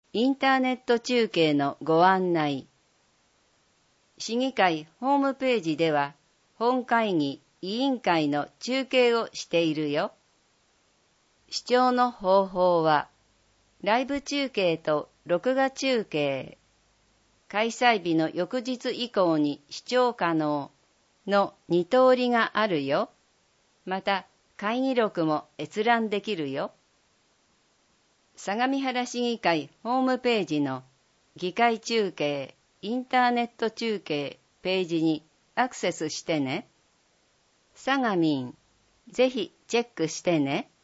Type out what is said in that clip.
インターネット中継のご案内。市議会ホームページでは、本会議委員会の中継をしているよ。視聴の方法は、ライブ中継と録画中継、開催日の翌日以降に視聴可能の2通りがあるよ。また、会議録も閲覧できるよ。相模原市議会ホームページの議会中継、インターネット中継ページにアクセスしてね。さがみん、ぜひチェックしてね。